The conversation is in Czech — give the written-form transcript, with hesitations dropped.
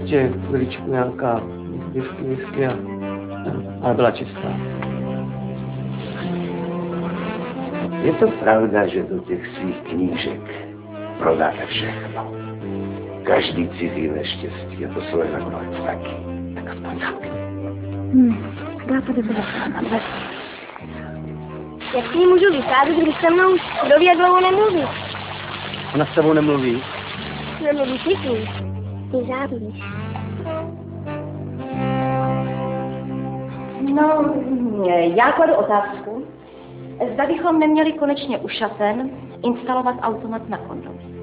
Prostě chviličku nějaká whisky, ale byla čistá. Je to pravda, že do těch svých knížek prodáte všechno? Každý cizí neštěstí a to svoje nakonec taky. Tak aspoň zapni. Já to vypadá na dveře. Jak si ji můžu vycházet, když se mnou kdo ví, jak dlouho nemluví? Ona s tebou nemluví? Nemluví si tím. Ty závíš. No, já kladu otázku. Zda bychom neměli konečně u šaten instalovat automat na kondomy.